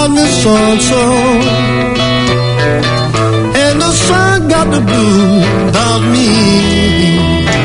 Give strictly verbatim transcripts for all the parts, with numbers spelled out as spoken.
about me so-and-so, and the sun got the blues about me.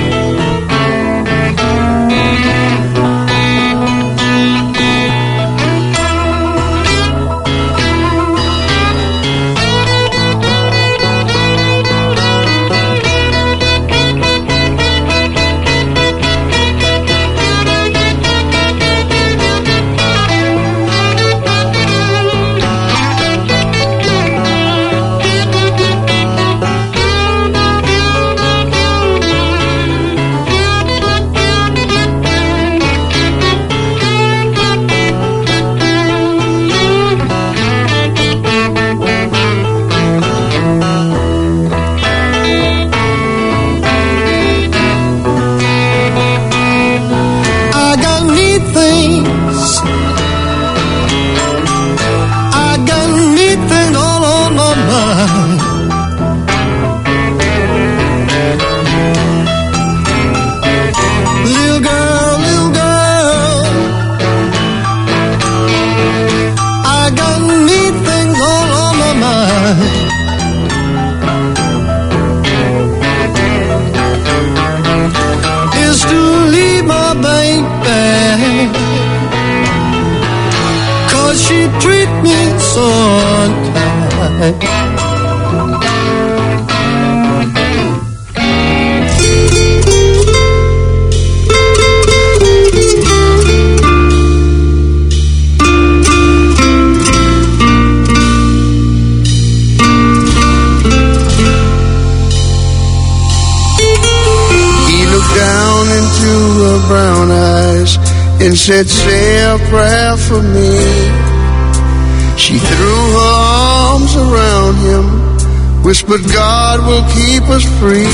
And said, say a prayer for me. She threw her arms around him, whispered, God will keep us free.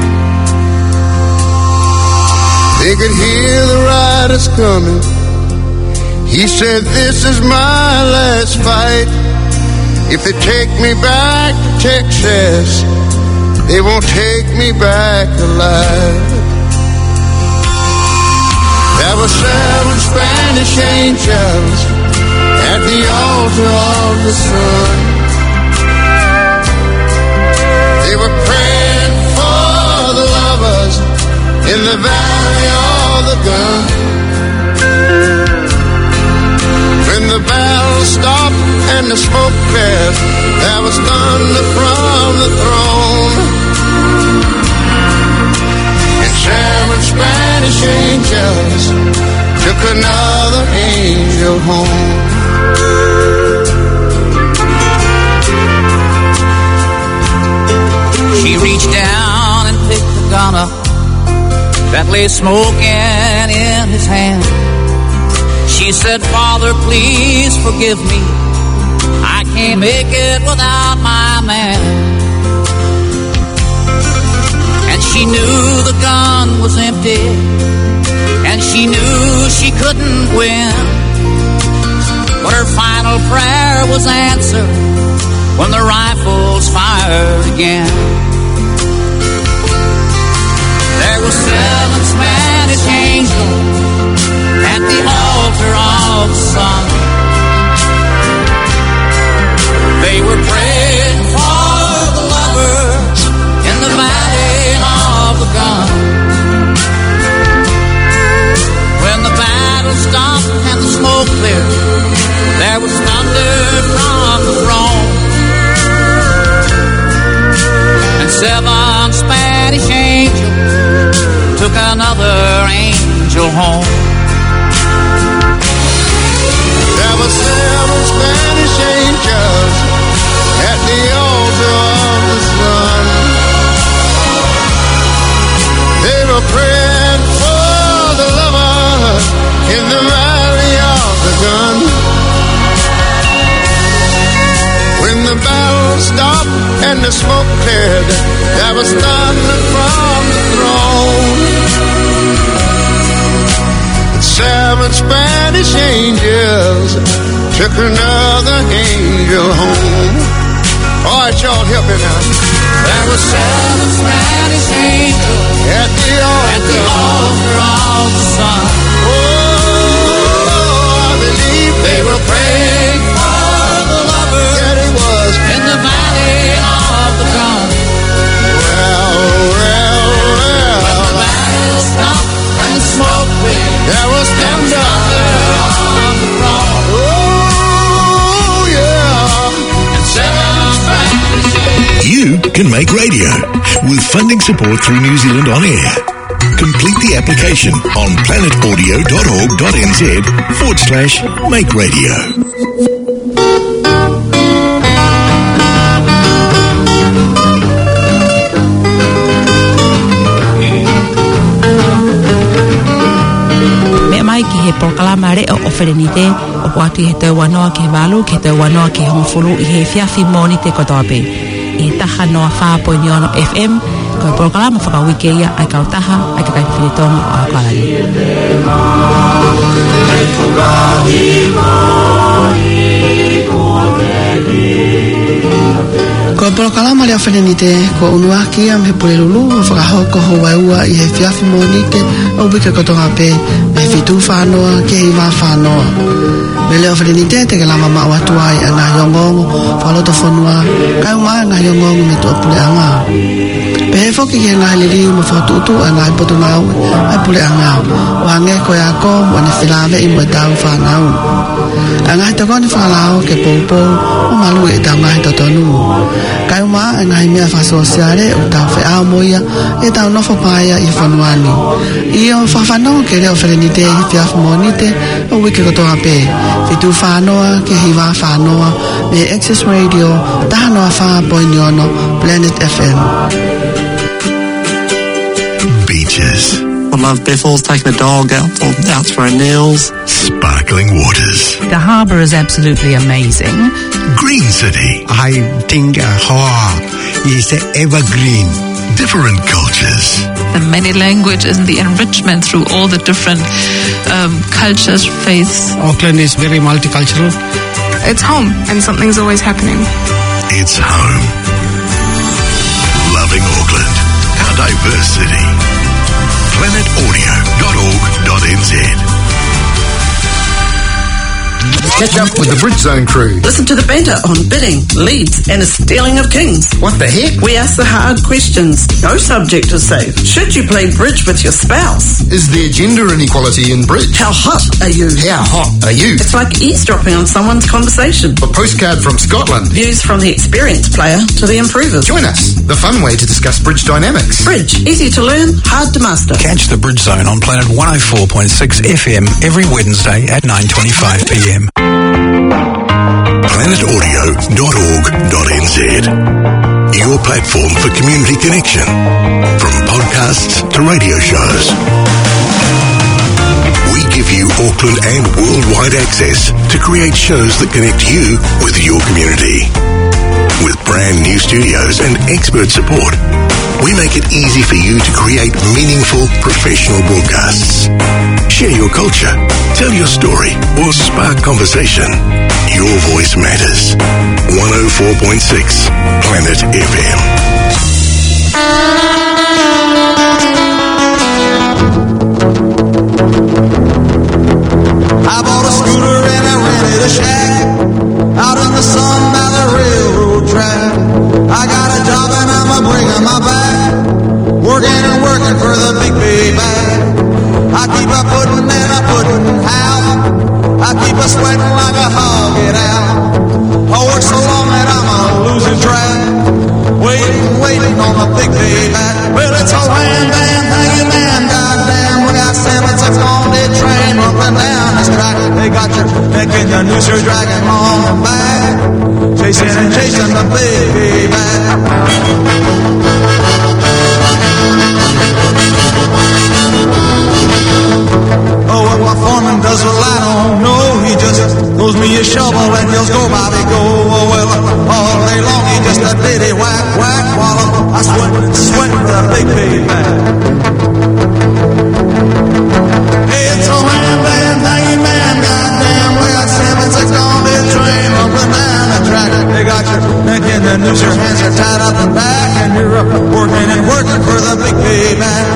They could hear the riders coming. He said, this is my last fight. If they take me back to Texas, they won't take me back alive. There were seven Spanish angels at the altar of the sun. They were praying for the lovers in the valley of the gun. When the bell stopped and the smoke cleared, there was thunder from the throne. Seven Spanish angels took another angel home. She reached down and picked the gun up that lay smoking in his hand. She said, Father, please forgive me. I can't make it without my man. She knew the gun was empty, and she knew she couldn't win. But her final prayer was answered when the rifles fired again. There were seven Spanish angels at the altar of the sun. They were praying for the lovers in the valley of the gun. When the battle stopped and the smoke cleared, there was thunder from the throne. And seven Spanish angels took another angel home. There were seven Spanish angels at the altar of the sun. They were praying for the lover in the valley of the gun. When the battle stopped and the smoke cleared, there was thunder from the throne. And seven Spanish angels took another angel home. All right, y'all, help me now. There were seven Spanish angels at the altar, at the altar of the sun. Oh, I believe they were praying for can make radio with funding support through New Zealand On Air. Complete the application on planetaudio.org.nz forward slash make radio. Mai ki he proklama re o wherenite o puatu he tau wanoa ke walu ke tau wanoa ke hongfulu i he whiawhi mōni te kotoape. I he taha noa whāpoi ono F M ko he proklama whakawike ia ai kau taha ai ka kai whiritonga o akalani. Ko proklama lea whenenite ko unuaki am he pule lulu o whakahoko ho waiua i he whiawhi mōnite o wika kotonga pe me whitu whanoa ke hi wā whanoa. Me leo whenenite te ke lama maa watua i ana yongongo whaloto whanua kai umaa ngā yongongo me to pule anga. Pe he whoki ke ngā liriu ma whatutu a ngā ipoto ngau ai pule anga o hange ko ya ko wane whilawe i mua tau whanau. A ngā hita koni whakalao ke poupou o malu e tau ngā hita tonu. Kai umaa e ngā mea whasosiare o tau whi moia e tau nofo paia i whanuani. I o whawhanau ke leo wherenite i whiawhi mōnite o wiki kotoa pe. Whitu whanoa ke hiwa whanoa me Access Radio tahanoa whāpoi niono Planet F M. Beaches. I love Bethel's taking the dog out for, out for her nails. Sparkling waters. The harbour is absolutely amazing. Green City. I think uh, Hoa is evergreen. Different cultures. The many languages and the enrichment through all the different um, cultures, faiths. Auckland is very multicultural. It's home and something's always happening. It's home. Loving Auckland. Our diverse city. planet audio dot org dot n z. Catch up with the Bridgezone crew. Listen to the banter on bidding, leads, and a stealing of kings. What the heck? We ask the hard questions. No subject is safe. Should you play bridge with your spouse? Is there gender inequality in bridge? How hot are you? How hot are you? It's like eavesdropping on someone's conversation. A postcard from Scotland. Views from the experienced player to the improvers. Join us. The fun way to discuss bridge dynamics. Bridge. Easy to learn, hard to master. Catch the Bridgezone on Planet one oh four point six F M every Wednesday at nine twenty-five p m. planet audio dot org dot n z. Your platform for community connection. From podcasts to radio shows. We give you Auckland and worldwide access to create shows that connect you with your community. With brand new studios and expert support, we make it easy for you to create meaningful, professional broadcasts. Share your culture, tell your story, or spark conversation. Your voice matters. one oh four point six Planet F M. I bought a scooter and I rented a shack out in the sun by the railroad track. I got a job and I'm a bringing my back, working and working for the big payback. I keep a pudding and a pudding out. I keep a sweating like a hog it out. I work so long that I'm a losing track, waiting, waiting on the big payback. Well, it's a wham, bam, thank you, man, goddamn. We got seventy-six on the train, running down this track. They got your neck in your noose, you're dragging on back, chasing and chasing the big payback. Oh, what my foreman does, well, I don't know. He just throws me a shovel and yells, go, Bobby, go. Oh, well, all day long he just a ditty whack, whack, while I sweat, sweat the big payback. Hey, it's a wham, bam, thank man, goddamn. We got seven, six on this train, up and down the track. They got your neck in the noose, your hands are tied up and back, and you're up working and working for the big payback.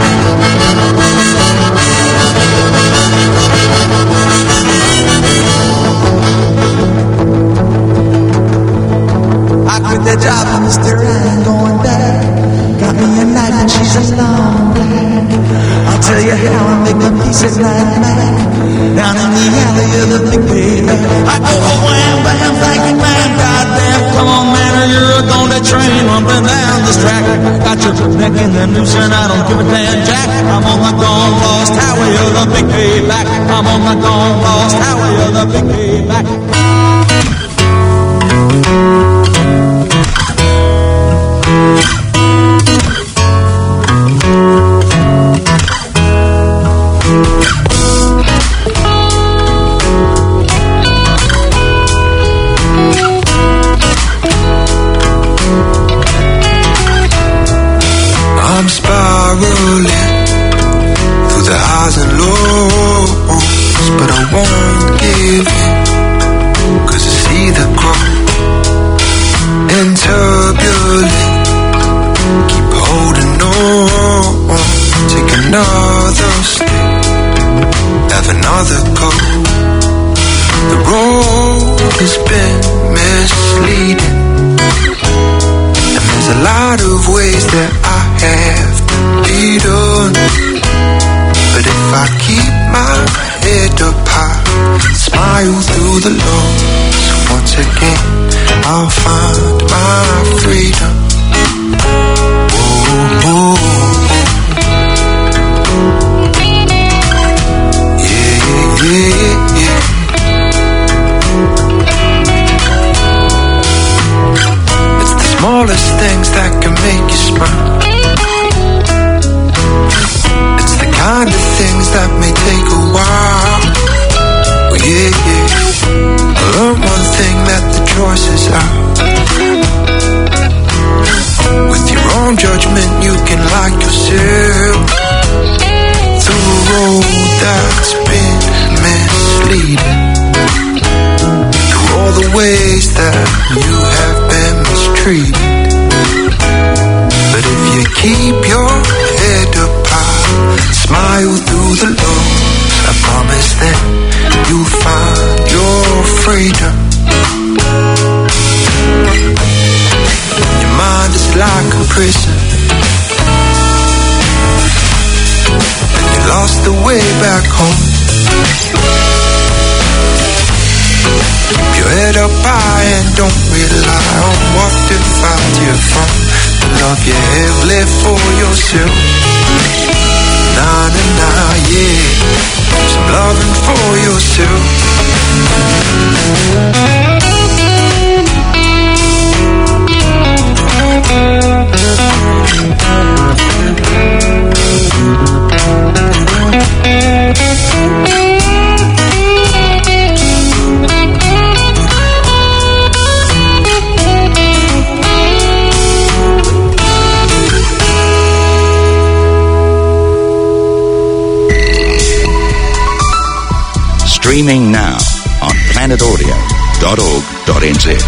I quit that job and Mister I ain't going back. Got me a knife and she's a long black. I'll tell you how I make my peace at night, man. Down in the alley of the big payback. I go, oh, wham, bam, thank you, man, goddamn. Come on, man, or you're going to train rumbling that. in the noose and I don't give a damn jack. I'm on the gone lost highway of the big payback. I'm on the gone lost highway of the big payback. I'm spiraling through the highs and lows, but I won't give in, 'cause I see the growth in turbulence. Keep holding on, take another step, have another go. The road has been misleading, and there's a lot of ways that I have beaten. But if I keep my head up high, smile through the lows, once again I'll find my freedom. Whoa, whoa. Yeah, yeah, yeah, yeah. It's the smallest things that can make you smile. It's the kind of things that may take a while. Oh, yeah, yeah. I learned one thing, that the choice is out. With your own judgment, you can like yourself through a road that's been misleading, through all the ways that you have been mistreated. But if you keep your head up high, smile through the lows, I promise that you'll find your freedom. Your mind is like a prison, and you lost the way back home. Keep your head up high and don't rely on what divides you from the love you have left for yourself. Nah, nah, nah, yeah. Some loving for yourself. Streaming now on planet audio dot org dot n z.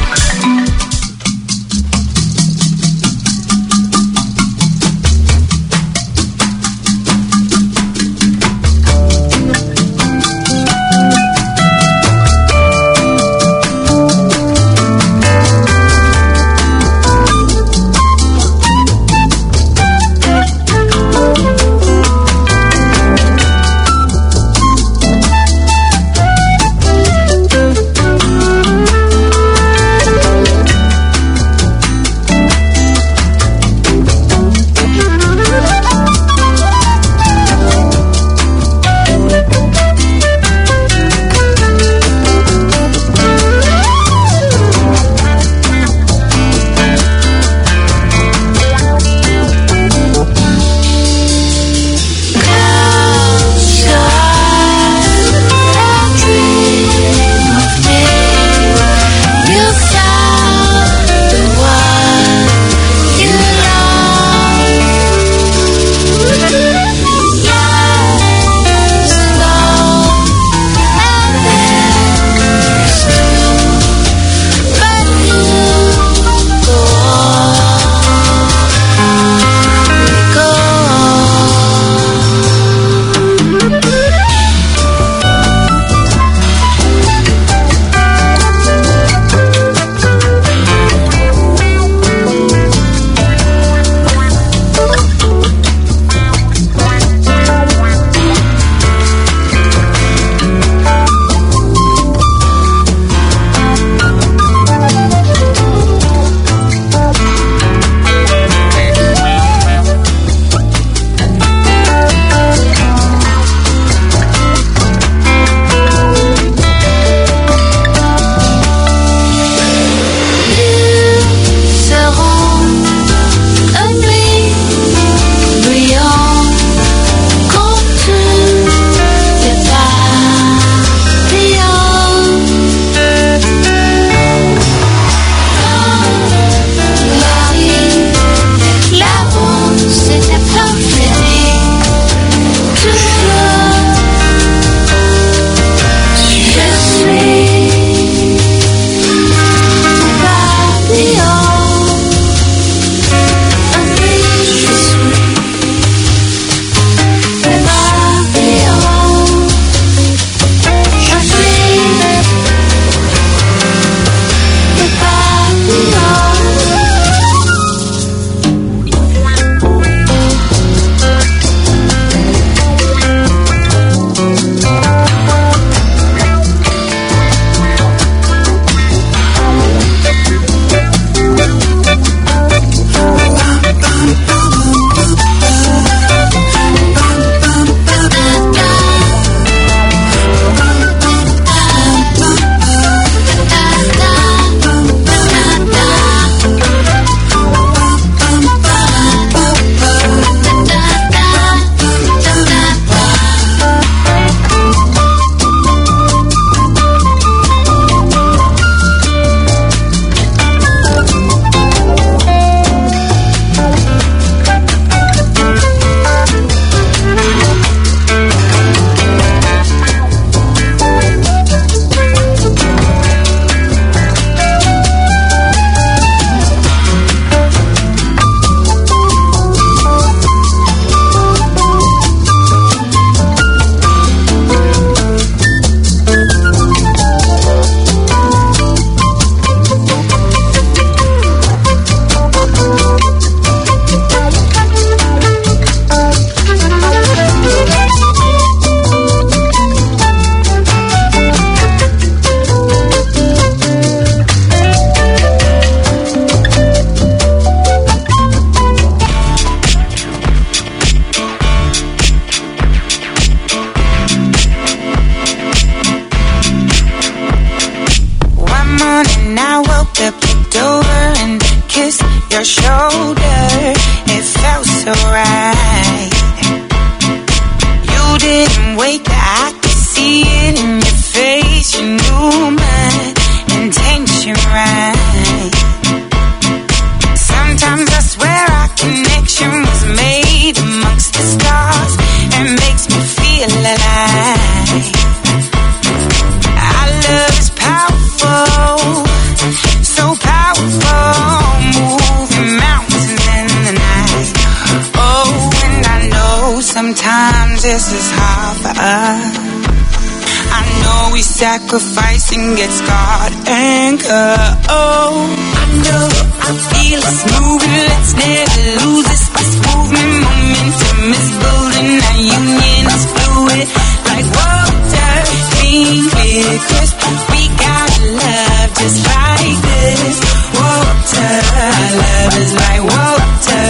your shoulder. It felt so right. You didn't wait, I could see it in your face. You knew my intention right. Sometimes I swear our connection was made amongst the stars and makes me feel alive. Our love is powerful, so powerful, moving mountains in the night. Oh, and I know sometimes this is hard for us. I know we sacrifice and get scarred and cut. Oh, I know, I feel it's moving. Let's never lose this. This movement, momentum is building. Our union is fluid, like water, clean, clear, crisp. We got love just like this. Water, love is like water.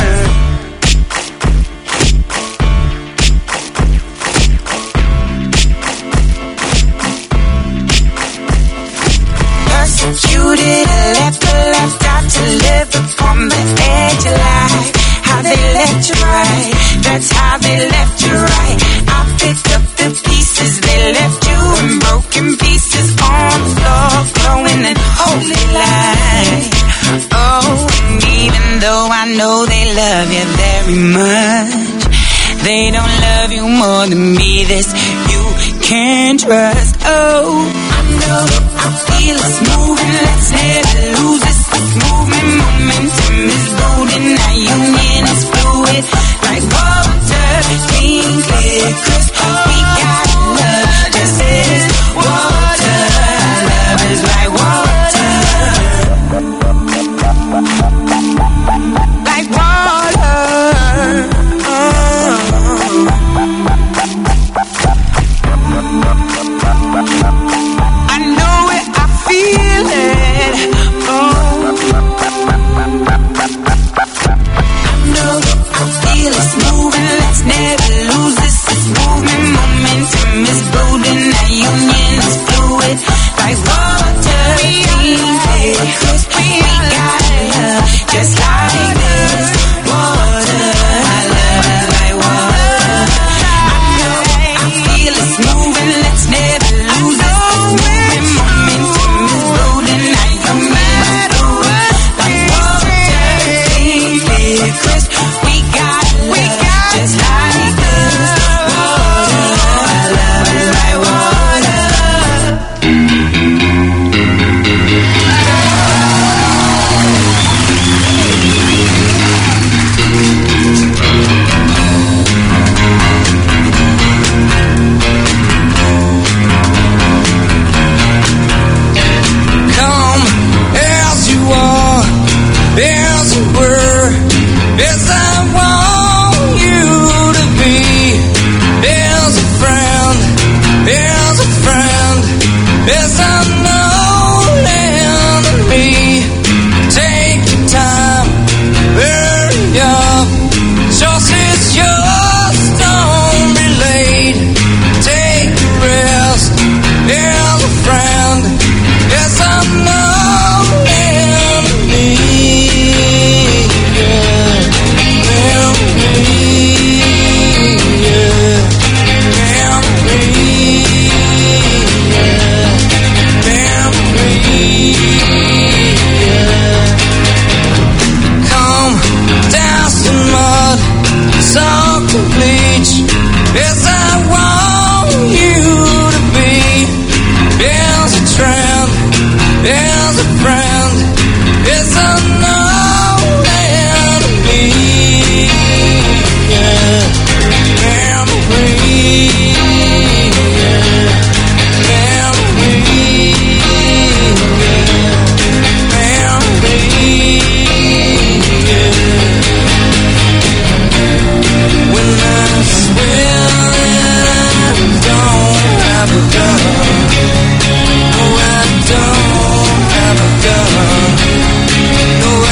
Persecuted, left, left out to live upon the edge of life. How they left you right, that's how they left you right. I picked up the pieces, they left you in broken pieces on the floor, glowing in holy light. Oh, and even though I know they love you very much, they don't love you more than me. This you can trust. Oh, I know, I feel it's moving. Let's never lose this. This movement, momentum is building. Our union is fluid, like water, clean, clear, crisp. We got love, just is water. Love is like water, like water. I know it, I feel it. Oh, I know, I feel it's moving. Let's never lose this. This movement, momentum is building. Our union is fluid, like water. Clean, clear, crisp. We got love, just like this. Water, I love like water. I know, I feel it's moving. Let's never lose this. This movement, momentum is building. Our union is fluid, like water. Clean, clear, crisp. We got love, just like this. Water, I love it like water. Come as you are, as you were, as I want you to be, as a friend, as a friend, as unknown enemy. Take your time, hurry up, just it's yours, don't be late. Take a rest, as a friend, as unknown enemy. Yeah, enemy, yeah, enemy, yeah, enemy, yeah. Come down some mud, salt and bleach, as I want you to be, as a friend, as a friend, as unknown enemy. Yeah, enemy, yeah, enemy, yeah, enemy, yeah. When I swear I don't have a gun, no, I don't have a gun, no, I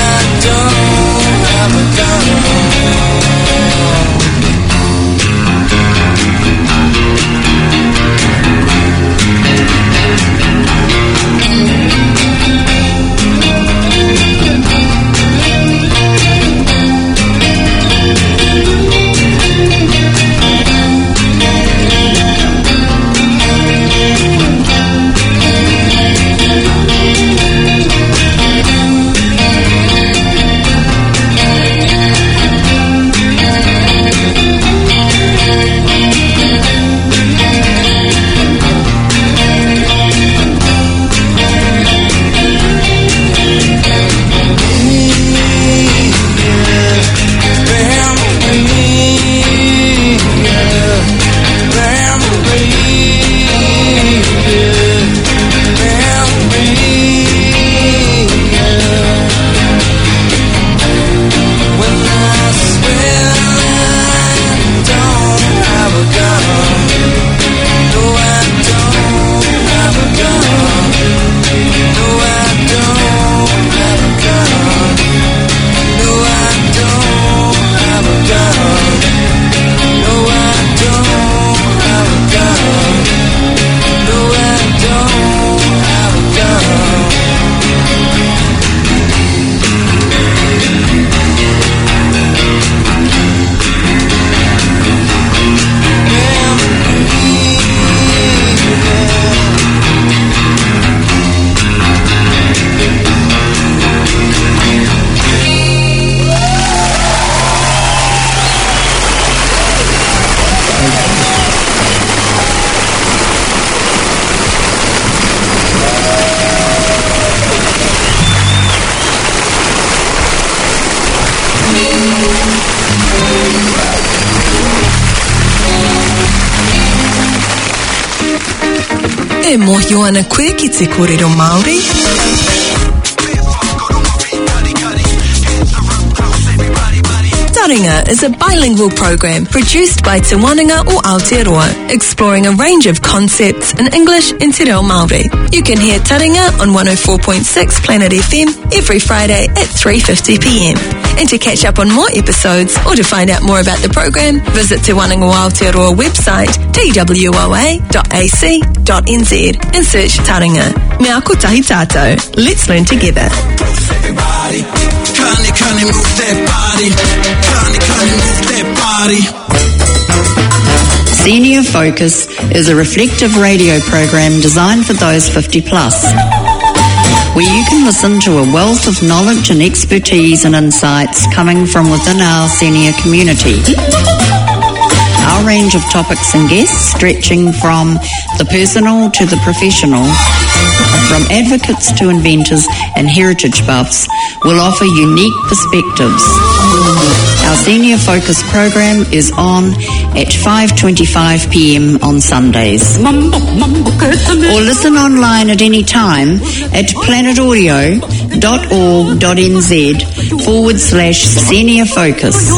E mohio ana koe ki te kōrero Māori. Taringa is a bilingual program produced by Te Wananga o Aotearoa, exploring a range of concepts in English and Te Reo Māori. You can hear Taringa on one oh four point six Planet F M every Friday at three fifty p m. And to catch up on more episodes or to find out more about the program, visit Te Wananga o Aotearoa website t w o a dot a c dot n z and search Taringa. Mea ko tahi tātou. Let's learn together. Everybody, kani kani move that body. Kani kani move that body. Senior Focus is a reflective radio program designed for those fifty plus, where you can listen to a wealth of knowledge and expertise and insights coming from within our senior community. Our range of topics and guests stretching from the personal to the professional, from advocates to inventors and heritage buffs, will offer unique perspectives. Our Senior Focus program is on at five twenty-five p m on Sundays. Or listen online at any time at planetaudio.org.nz forward slash Senior Focus.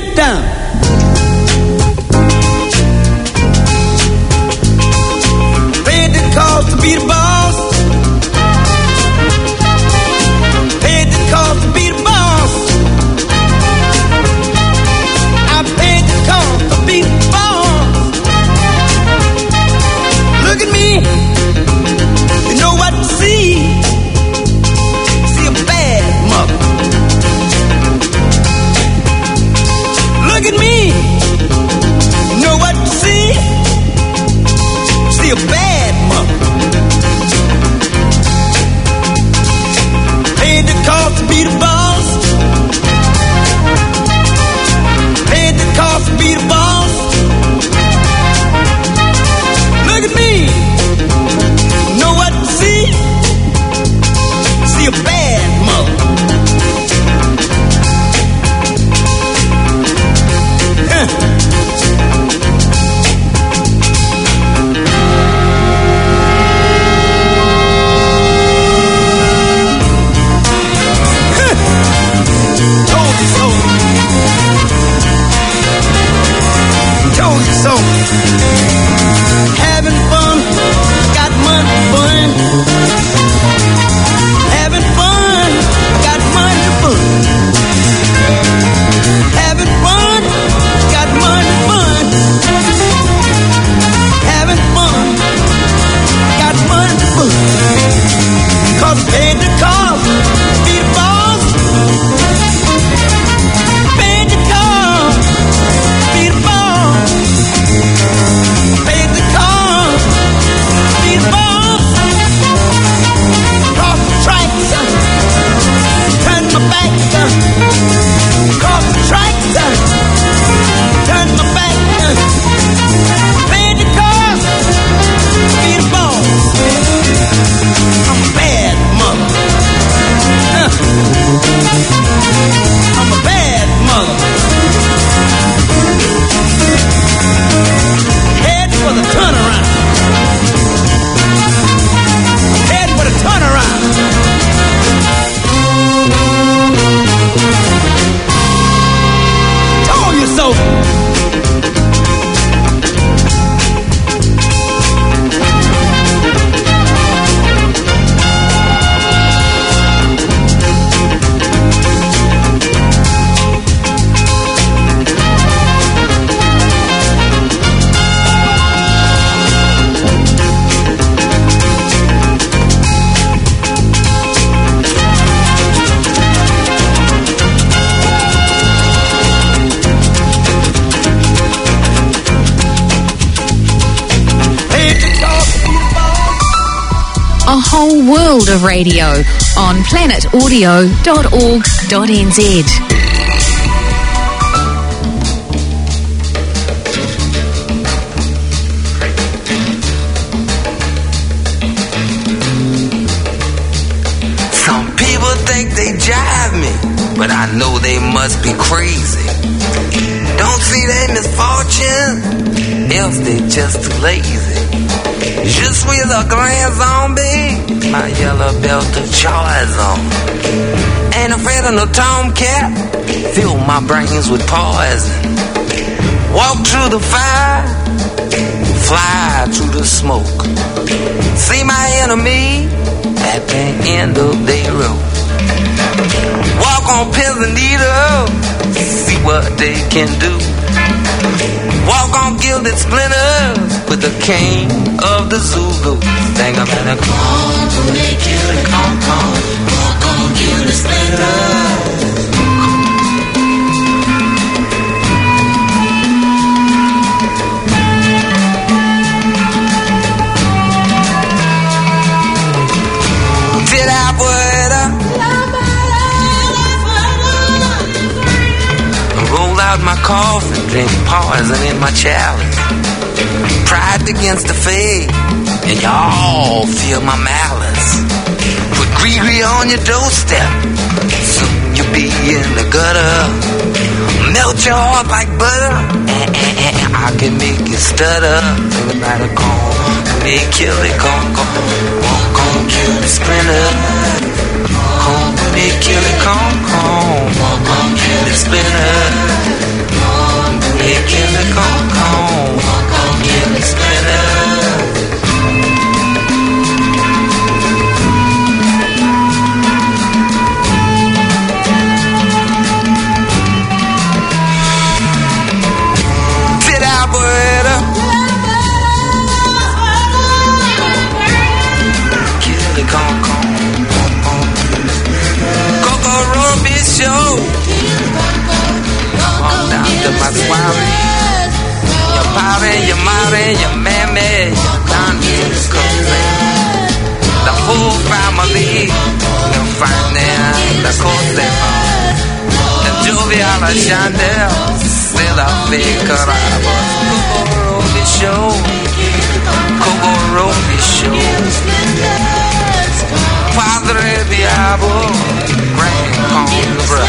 it down. Paid the cost to be the boss. Paid the cost to be the boss. I paid the cost to be the boss. Look at me. You know what to see. See a bad mother. Look at me. You know what to see. See a bad mother. Paid the cost to be the boss. Paid the cost to be the boss. Look at me. Know what to see? See a bad mother. Huh. Told you so. Told you so. Having fun, got money to burn. Having fun, got money to burn. Having fun, got money to burn. Having fun, got money to burn. Cause paid the cost, be the boss. Paid the cost, be the boss. Paid the cost, be the boss. Cross the tracks, turn my back. Cross the tracks, turn my back. Paid the cost, be the boss. I'm a bad mother. Uh. I'm a bad mother. Head for the turnaround. Head for the turnaround. Told you so. A whole world of radio on planet audio dot org dot n z. Some people think they jive me, but I know they must be crazy. Don't see their misfortune, else they just too lazy. Je suis le grand zombie, my yellow belt of Charizon. Ain't afraid of no tomcat, fill my brains with poison. Walk through the fire, fly through the smoke. See my enemy at the end of their rope. Walk on pins and needles, see what they can do. Walk on gilded splinters with the king of the Zulu. Think about it. Come on, they kill it, come on. Walk on gilded splinters. Did I put up? Roll out my coffin, drink poison in my chalice. Pride against the faith, and y'all feel my malice. Put Gregory on your doorstep, soon you'll be in the gutter. Melt your heart like butter, and, and, and I can make you stutter. Everybody come, they kill it, come, come, come, come, kill the splinter. Come, they kill it, come, come, come, come, kill the splinter. swami. Your pare, your mare, your meme, your auntie, your cousin. The whole family, the finance, the cosemo. The jovial Chandel, still a big carabas. Kogoro show, Kogoro show. Padre Diabo, Grand Contra.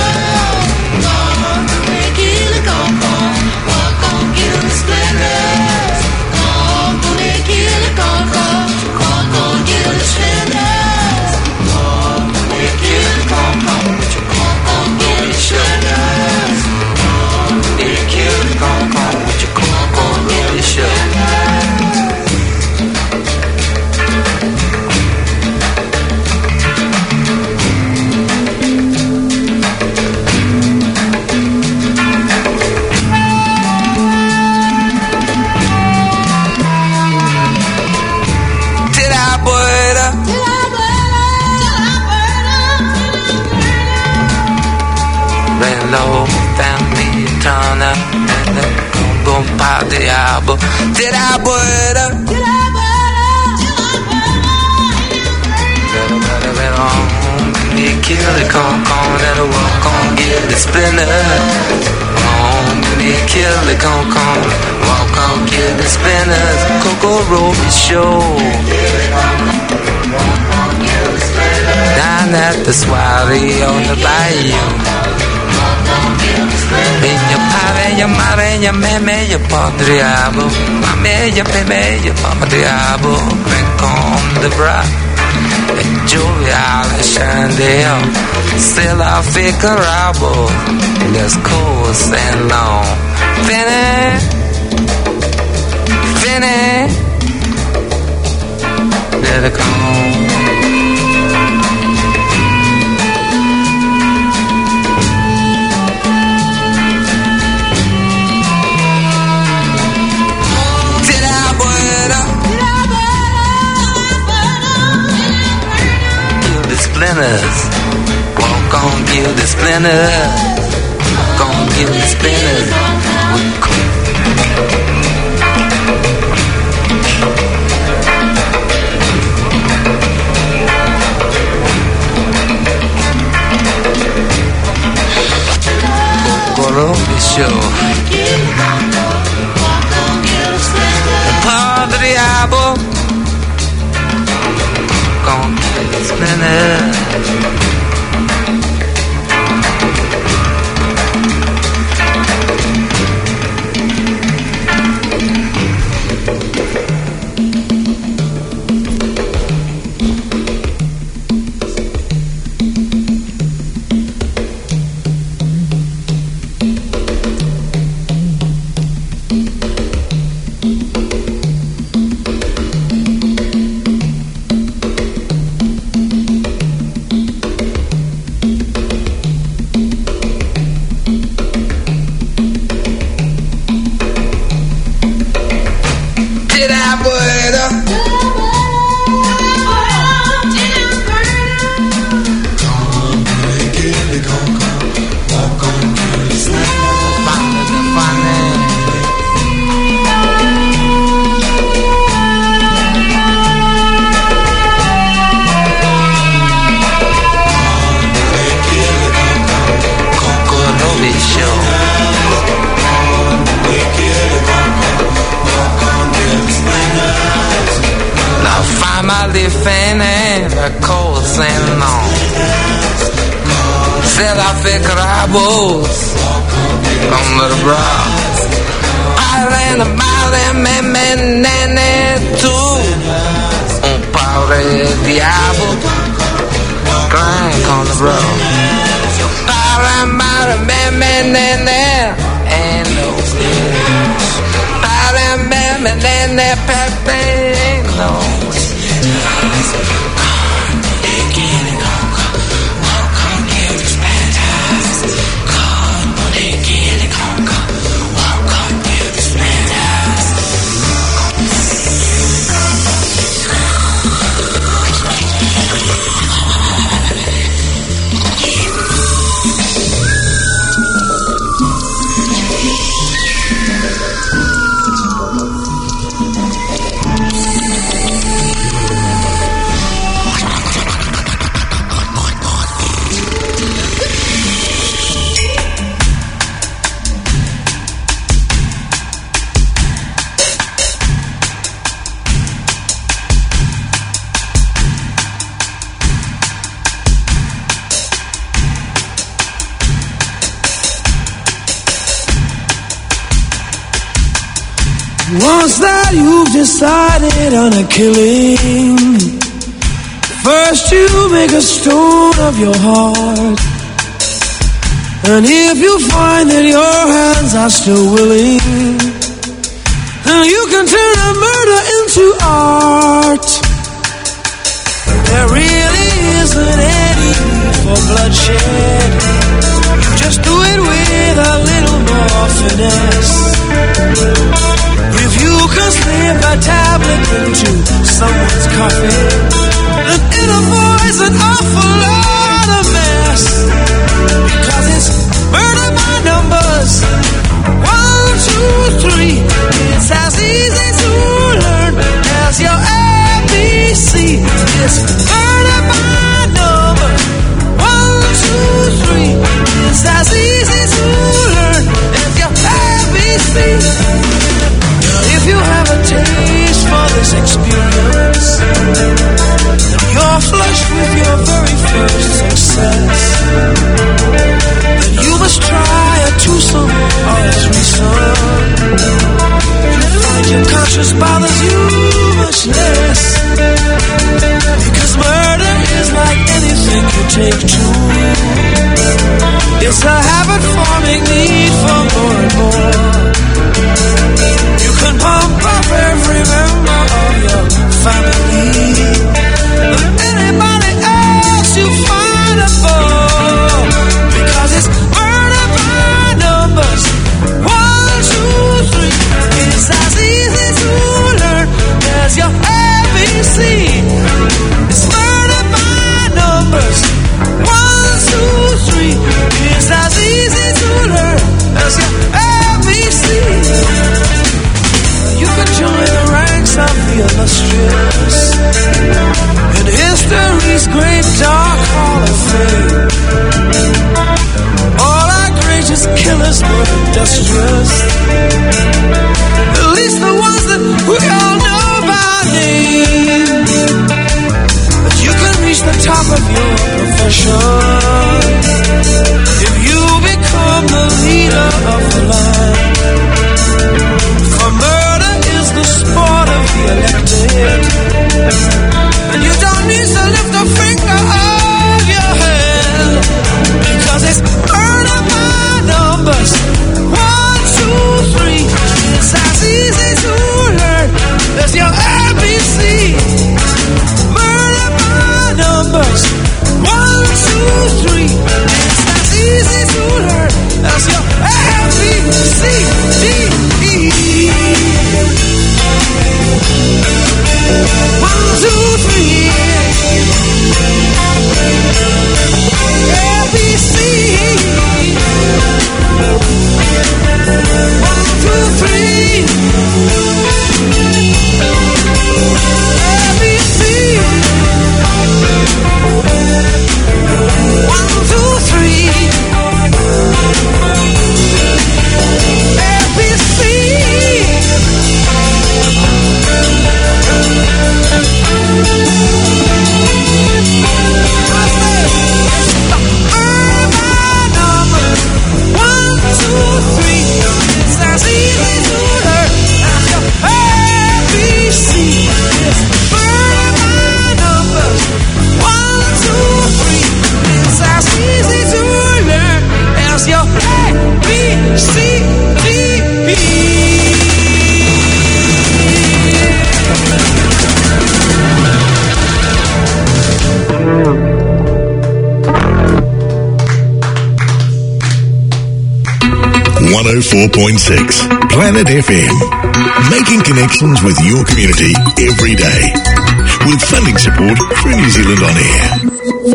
Hello, family, turn up and then go pop the album. Did I put up? Did I put up? Better, better, better on me, kill it, come on, that'll walk on, get the spinner. On me, kill it, come on, walk on, get the spinners. Coco Roby Show. Down at the soiree on the bayou. Your pare, your mare, your meme, your padriabo. Mame, your peme, your padriabo. Rincon de bras. Jovial Chandel. Still I figurable. Let's course and long. Finny. Finny. Let it come. Splinters. Walk on, give the splinters. Walk on, give the splinters. Colombia show. Padre Abo. Gonna get it spinning. Once that you've decided on a killing, first you make a stone of your heart. And if you find that your hands are still willing, then you can turn a murder into art. There really isn't any need for bloodshed. You just do it with a little more finesse. If you can slip a tablet into someone's coffee, then it avoids an awful lot of mess. Because it's murder by numbers. One, two, three. It's as easy to learn as your A B C. It's murder by numbers. One, two, three. It's as easy to learn as your A B C. Now if you have a taste for this experience, you're flushed with your very first success, then you must try a twosome or a threesome. You find your conscience bothers you much less, because murder is like anything you take to. It's a habit-forming need for more and more. You can pump up every member of your family, anybody else you find a ball, because it's murder by numbers. One, two, three. It's as easy to learn as your A B C. It's murder by numbers. One, two, three. It's as easy to learn as your A B C. You can join the ranks of the illustrious in history's great dark hall of fame. All our greatest killers were industrious, at least the ones that we all know by name. But you can reach the top of your profession if you become the leader of the line. For murder is the sport of the elected, and you don't need to lift a finger of your hand, because it's murder by numbers. One, two, three. It's as easy to learn as your A B C. Murder by numbers. One, two, three. It's as easy to learn as your A B C. D, E. One, two, three. A B C. One, two, three. A B C. One, two, three. A B C. one oh four point six Planet F M. Making connections with your community every day. With funding support from New Zealand On Air.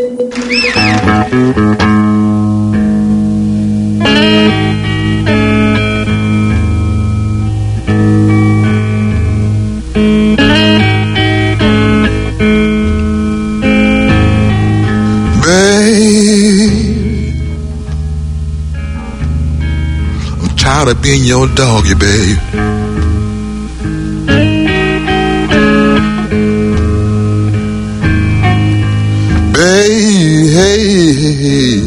Tired of being your doggy, babe. Babe, hey, hey,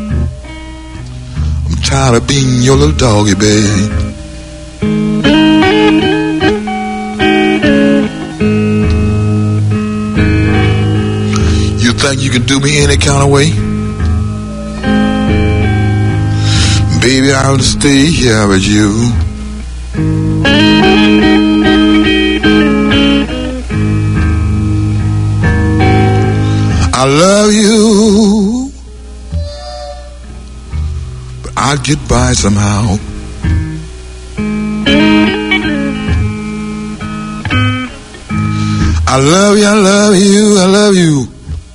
I'm tired of being your little doggy, babe. think you can do me any kind of way? Baby, I'll stay here with you. I love you, but I'd get by somehow. I love you, I love you, I love you,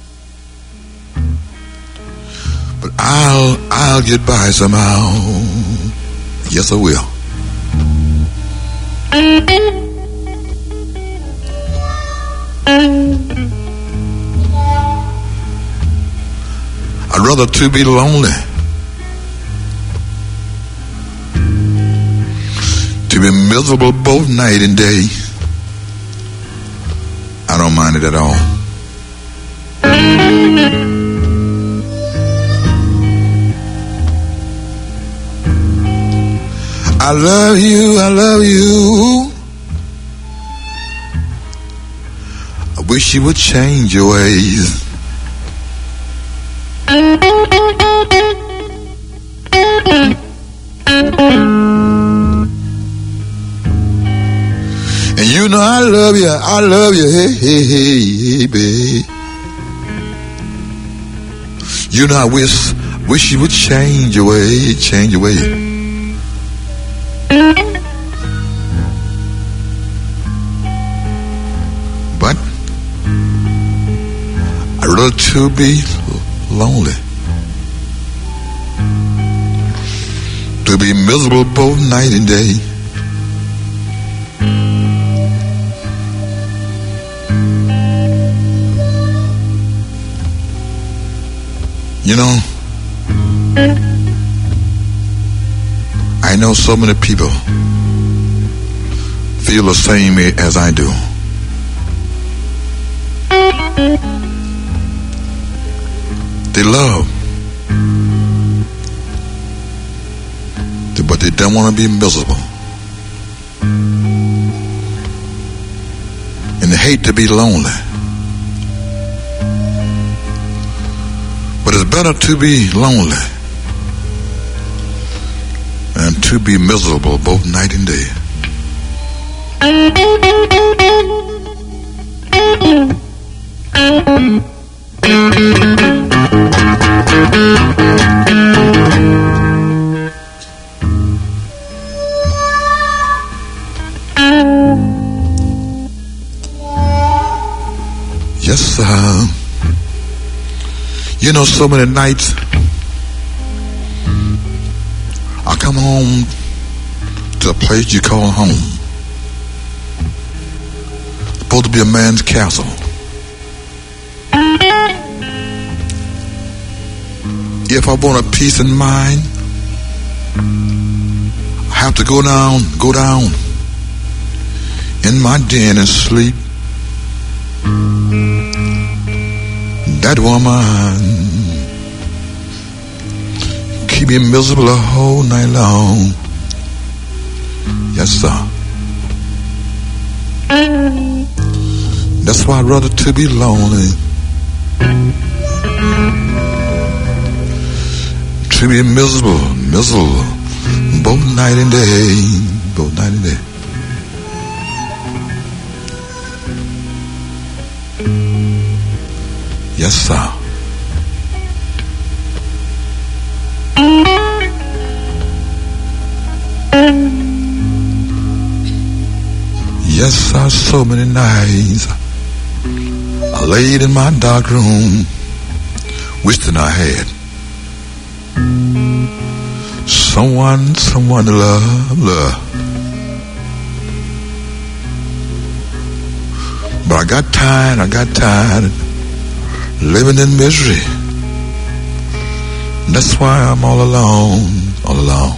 but I'll, I'll get by somehow. Yes, I will. I'd rather to be lonely, to be miserable both night and day. I don't mind it at all. I love you, I love you. I wish you would change your ways. And you know I love you, I love you, hey, hey, hey, hey, babe. You know I wish, wish you would change your way, change your way. But I'd rather to be lonely, to be miserable both night and day. You know, I know so many people feel the same way as I do. They love, but they don't want to be miserable. And they hate to be lonely. But it's better to be lonely than to be miserable both night and day. Yes, sir. You know, so many nights I come home to a place you call home. Supposed to be a man's castle. If I want a peace of mind, I have to go down, go down in my den and sleep. That woman keep me miserable a whole night long. Yes, sir. That's why I'd rather to be lonely, to be miserable, miserable both night and day, both night and day. Yes, sir. Yes, sir, so many nights I laid in my dark room, wishing I had someone, someone to love, love. But I got tired, I got tired living in misery. That's why I'm all alone, all alone.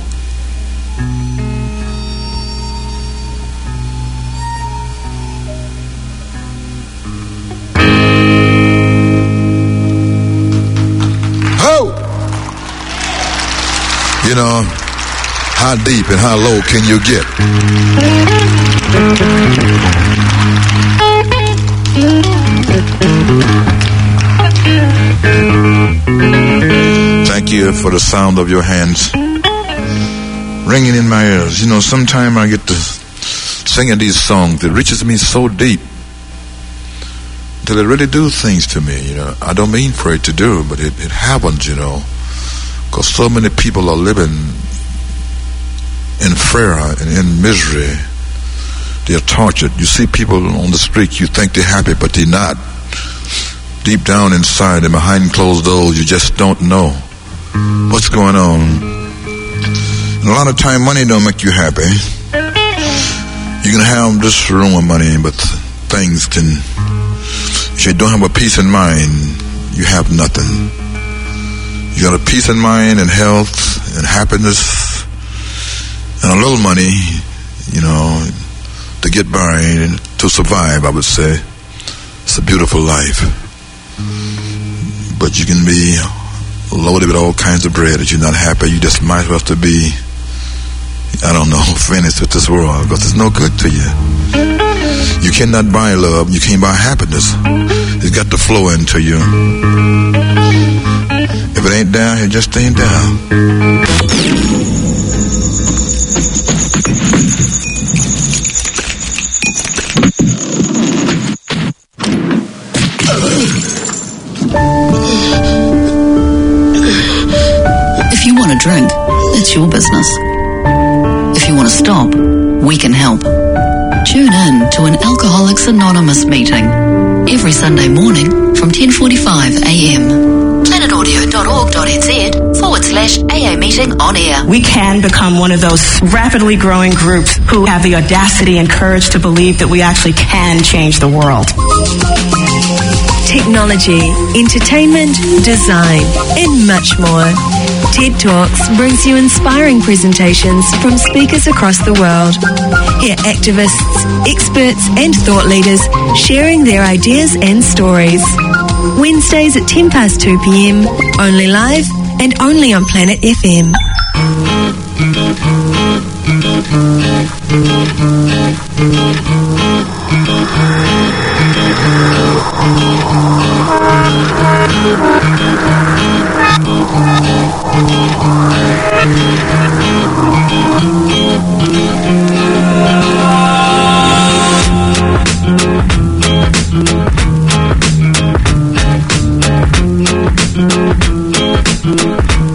You know, how deep and how low can you get? Thank you for the sound of your hands ringing in my ears. You know, sometimes I get to singing these songs. It reaches me so deep till it really do things to me. You know, I don't mean for it to do, but it, it happens. You know, because so many people are living in fear and in misery. They are tortured. You see people on the street, you think they're happy, but they're not. Deep down inside and behind closed doors, you just don't know what's going on. And a lot of time, money don't make you happy. You can have this room of money, but things can, if you don't have a peace of mind, you have nothing. You got a peace of mind and health and happiness and a little money, you know, to get by and to survive, I would say. It's a beautiful life. But you can be loaded with all kinds of bread. If you're not happy, you just might as well to be, I don't know, finished with this world, because it's no good to you. You cannot buy love. You can't buy happiness. It's got to flow into you. If it ain't down, it just ain't down. If you want to drink, it's your business. If you want to stop, we can help. Tune in to an Alcoholics Anonymous meeting every Sunday morning from ten forty-five a m. planetaudio.org.nz forward slash AA meeting on air. We can become one of those rapidly growing groups who have the audacity and courage to believe that we actually can change the world. Technology, entertainment, design, and much more. TED Talks brings you inspiring presentations from speakers across the world. Hear activists, experts, and thought leaders sharing their ideas and stories. Wednesdays at ten past two p m, only live and only on Planet F M. Thank you.